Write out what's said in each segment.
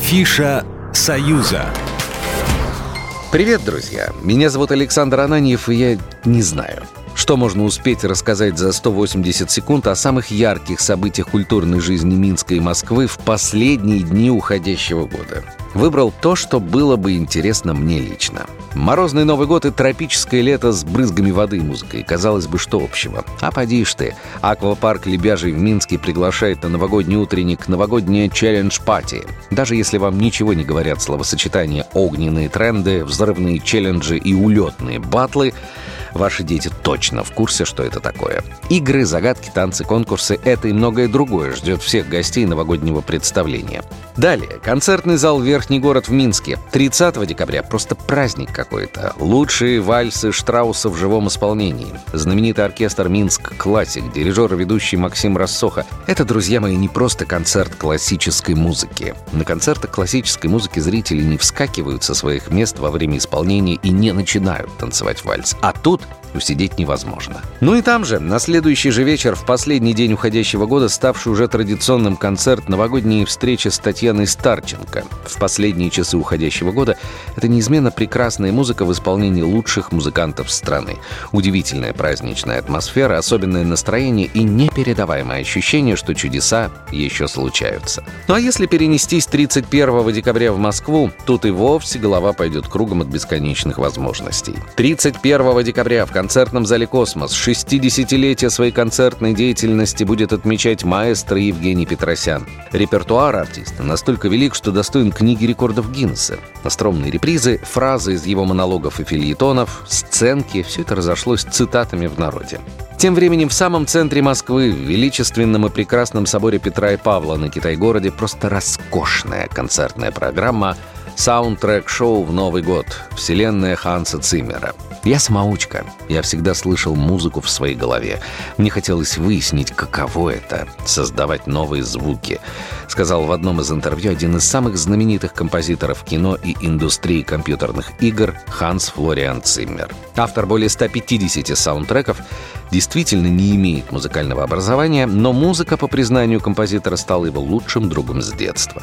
Афиша «Союза». Привет, друзья! Меня зовут Александр Ананьев, и я не знаю, что можно успеть рассказать за 180 секунд о самых ярких событиях культурной жизни Минска и Москвы в последние дни уходящего года. Выбрал то, что было бы интересно мне лично. Морозный Новый год и тропическое лето с брызгами воды и музыкой. Казалось бы, что общего? А поди ж ты. Аквапарк Лебяжий в Минске приглашает на новогодний утренник новогоднее челлендж-пати. Даже если вам ничего не говорят словосочетания «огненные тренды», «взрывные челленджи» и «улетные батлы», ваши дети точно в курсе, что это такое. Игры, загадки, танцы, конкурсы — это и многое другое ждет всех гостей новогоднего представления. Далее. Концертный зал «Верхний город» в Минске. 30 декабря. Просто праздник какой-то. Лучшие вальсы Штрауса в живом исполнении. Знаменитый оркестр «Минск Классик», дирижер и ведущий Максим Рассоха. Это, друзья мои, не просто концерт классической музыки. На концертах классической музыки зрители не вскакивают со своих мест во время исполнения и не начинают танцевать вальс. А тут усидеть невозможно. Ну и там же, на следующий же вечер, в последний день уходящего года, ставший уже традиционным концерт «Новогодние встречи» с Татьяной Старченко. В последние часы уходящего года это неизменно прекрасная музыка в исполнении лучших музыкантов страны. Удивительная праздничная атмосфера, особенное настроение и непередаваемое ощущение, что чудеса еще случаются. Ну а если перенестись 31 декабря в Москву, тут и вовсе голова пойдет кругом от бесконечных возможностей. 31 декабря в концертном зале «Космос» 60-летие своей концертной деятельности будет отмечать маэстро Евгений Петросян. Репертуар артиста настолько велик, что достоин книги рекордов Гиннесса. Остроумные репризы, фразы из его монологов и фельетонов, сценки — все это разошлось цитатами в народе. Тем временем в самом центре Москвы, в величественном и прекрасном соборе Петра и Павла на Китай-городе, просто роскошная концертная программа «Саундтрек-шоу в Новый год. Вселенная Ханса Циммера». Я самоучка. Я всегда слышал музыку в своей голове. Мне хотелось выяснить, каково это — создавать новые звуки, сказал в одном из интервью один из самых знаменитых композиторов кино и индустрии компьютерных игр Ханс Флориан Циммер. Автор более 150 саундтреков, действительно не имеет музыкального образования, но музыка, по признанию композитора, стала его лучшим другом с детства.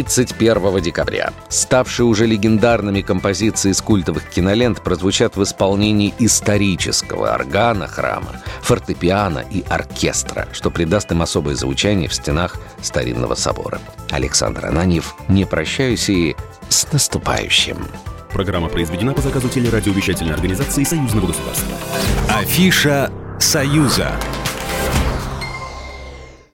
31 декабря ставшие уже легендарными композиции из культовых кинолент прозвучат в исполнении исторического органа храма, фортепиано и оркестра, что придаст им особое звучание в стенах старинного собора. Александр Ананьев. Не прощаюсь и с наступающим. Программа произведена по заказу телерадиовещательной организации Союзного государства. Афиша «Союза».